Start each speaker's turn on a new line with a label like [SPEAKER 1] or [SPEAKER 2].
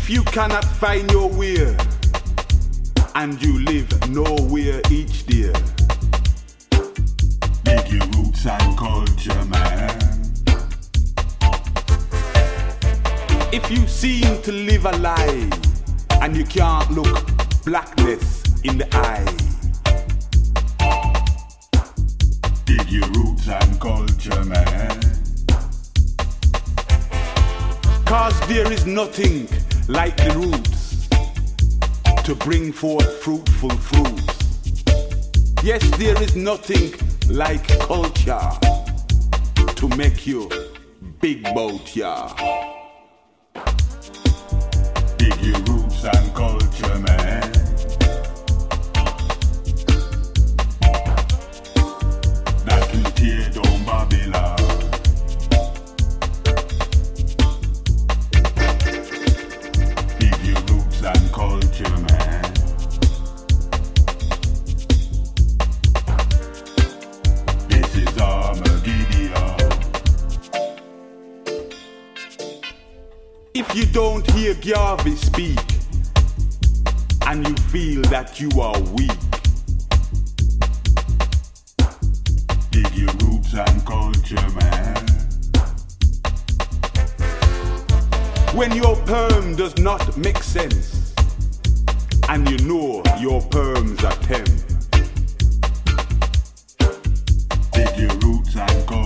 [SPEAKER 1] If you cannot find your way and you live nowhere each day,
[SPEAKER 2] dig your roots and culture, man.
[SPEAKER 1] If you seem to live a lie and you can't look blackness in the eye,
[SPEAKER 2] dig your roots and culture, man.
[SPEAKER 1] 'Cause there is nothing like the roots to bring forth fruitful fruits. Yes, there is nothing like culture to make you big bout ya.
[SPEAKER 2] Dig your roots and culture, man. That will tear down Babylon. Dig your roots and culture, man. This is Armageddon.
[SPEAKER 1] If you don't hear Garvey speak and you feel that you are weak,
[SPEAKER 2] dig your roots and culture, man.
[SPEAKER 1] when your perm does not make sense and you know your perms are temp,
[SPEAKER 2] Dig your roots and culture.